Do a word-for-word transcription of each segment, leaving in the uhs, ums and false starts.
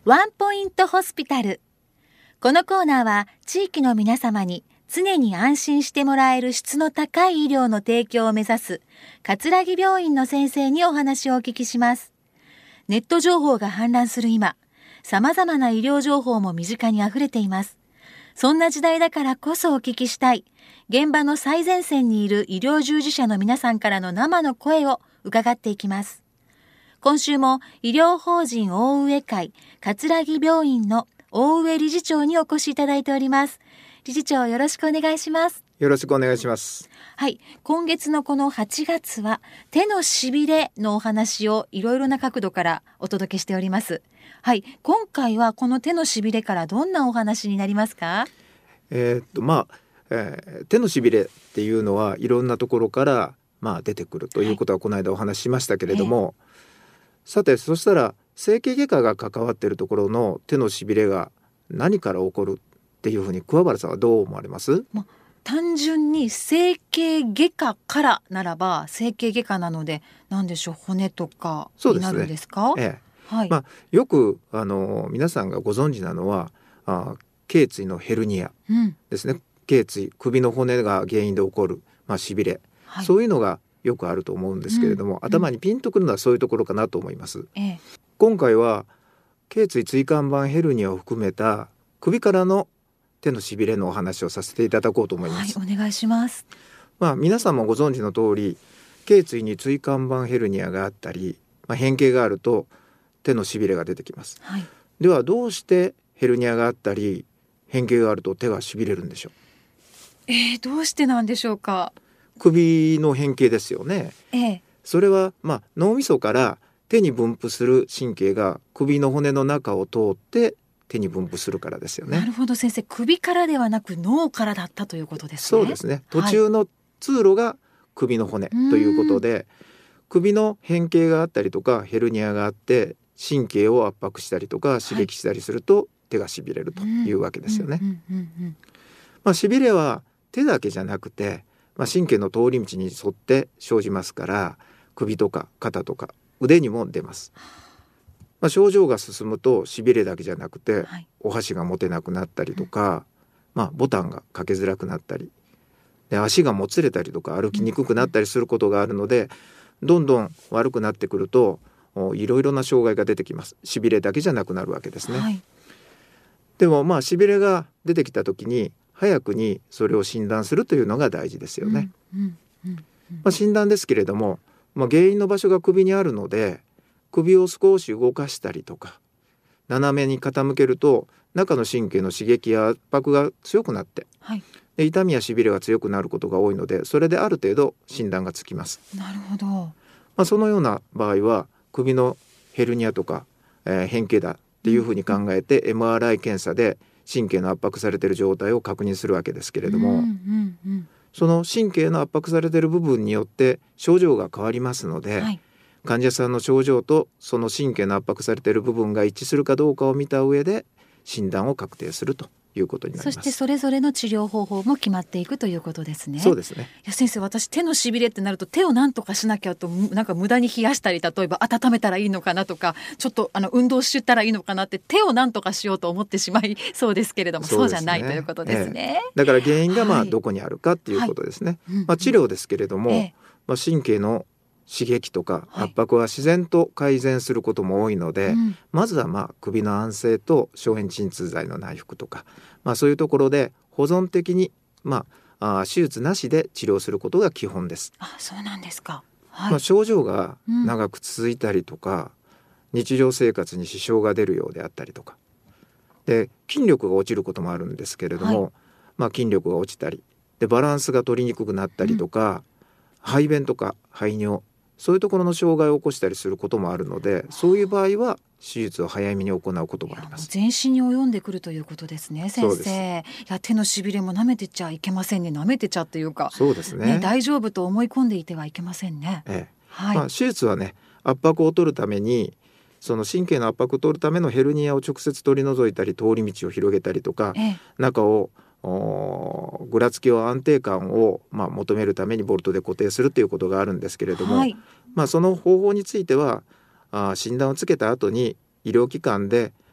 ワンポイントホスピタル。このコーナーは地域の皆様に常に安心してもらえる質の高い医療の提供を目指す葛城病院の先生にお話をお聞きします。ネット情報が氾濫する今、様々な医療情報も身近にあふれています。そんな時代だからこそお聞きしたい、現場の最前線にいる医療従事者の皆さんからの生の声を伺っていきます。今週も医療法人大上会葛城病院の大上理事長にお越しいただいております。理事長、よろしくお願いします。 よろしくお願いします。 はい、今月のこのはちがつは手のしびれのお話をいろいろな角度からお届けしております。はい、今回はこの手のしびれからどんなお話になりますか？ えーっとまあ、えー、手のしびれっていうのはいろんなところから、まあ、出てくるということはこの間お話ししましたけれども、えー、さてそしたら整形外科が関わっているところの手のしびれが何から起こるっていうふうに桑原さんはどう思われます？ ま単純に整形外科からならば整形外科なので何でしょう、骨とかになるんですか？ そうですね、ええはいまあ、よくあの皆さんがご存知なのはあ頸椎のヘルニアですね、うん、頸椎首の骨が原因で起こる、まあ、しびれ、はい、そういうのがよくあると思うんですけれども、うん、頭にピンとくるのはそういうところかなと思います、ええ、今回は頸椎椎間板ヘルニアを含めた首からの手のしびれのお話をさせていただこうと思います。 はい、お願いします。 まあ、皆さんもご存知の通り頸椎に椎間板ヘルニアがあったり、まあ、変形があると手のしびれが出てきます、はい、ではどうしてヘルニアがあったり変形があると手がしびれるんでしょう？ えー、どうしてなんでしょうか？ 首の変形ですよね、ええ、それは、まあ、脳みそから手に分布する神経が首の骨の中を通って手に分布するからですよね。 なるほど先生、首からではなく脳からだったということですね。 そうですね、途中の通路が首の骨ということで、はい、首の変形があったりとかヘルニアがあって神経を圧迫したりとか刺激したりすると手がしびれるというわけですよね。しびれは手だけじゃなくて、まあ、神経の通り道に沿って生じますから首とか肩とか腕にも出ます。まあ、症状が進むとしびれだけじゃなくて、はい、お箸が持てなくなったりとか、まあ、ボタンがかけづらくなったりで足がもつれたりとか歩きにくくなったりすることがあるので、どんどん悪くなってくるといろいろな障害が出てきます。しびれだけじゃなくなるわけですね、はい、でもまあしびれが出てきた時に早くにそれを診断するというのが大事ですよね、うんうんうんうんまあ、診断ですけれども、まあ、原因の場所が首にあるので首を少し動かしたりとか斜めに傾けると中の神経の刺激や圧迫が強くなって、はい、で痛みやしびれが強くなることが多いのでそれである程度診断がつきます。 なるほど、まあ、そのような場合は首のヘルニアとか、えー、変形だっていうふうに考えて、うん、エムアールアイ 検査で神経の圧迫されている状態を確認するわけですけれども、うんうんうん、その神経の圧迫されている部分によって症状が変わりますので、はい、患者さんの症状とその神経の圧迫されている部分が一致するかどうかを見た上で診断を確定するということになります。 そしてそれぞれの治療方法も決まっていくということですね。 そうですね。 いや先生、私手のしびれってなると手を何とかしなきゃとなんか無駄に冷やしたり例えば温めたらいいのかなとかちょっとあの運動したらいいのかなって手を何とかしようと思ってしまいそうですけれども、 そうですね、そうじゃないということですね、 ええ、だから原因がまあどこにあるかっていうことですね、はいはいまあ、治療ですけれども、ええまあ、神経の刺激とか圧迫は自然と改善することも多いので、はいうん、まずはまあ首の安静と消炎鎮痛剤の内服とか、まあ、そういうところで保存的に、まあ、あ手術なしで治療することが基本です。 あ、そうなんですか、はいまあ、症状が長く続いたりとか、うん、日常生活に支障が出るようであったりとかで筋力が落ちることもあるんですけれども、はいまあ、筋力が落ちたりでバランスが取りにくくなったりとか、うん、排便とか排尿そういうところの障害を起こしたりすることもあるので、そういう場合は手術を早めに行うこともあります。 全身に及んでくるということですね、先生。いや手のしびれも舐めてちゃいけませんね。舐めてちゃっていうか、 そうですね、 ね、大丈夫と思い込んでいてはいけませんね、 ええはいまあ、手術はね圧迫を取るためにその神経の圧迫を取るためのヘルニアを直接取り除いたり通り道を広げたりとか、ええ、中をぐらつきを安定感を、まあ、求めるためにボルトで固定するということがあるんですけれども、はいまあ、その方法についてはあ診断をつけた後に医療機関で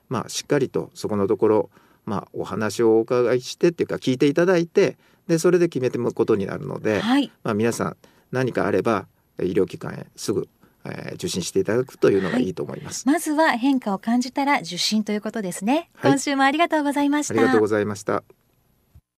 まあ、しっかりとそこのところ、まあ、お話をお伺いしてっていうか聞いていただいて、でそれで決めてもらうことになるので、 はい、 まあ、皆さん何かあれば医療機関へすぐ、えー、受診していただくというのがいいと思います、 はい、まずは変化を感じたら受診ということですね、 はい、 今週もありがとうございました。 ありがとうございました。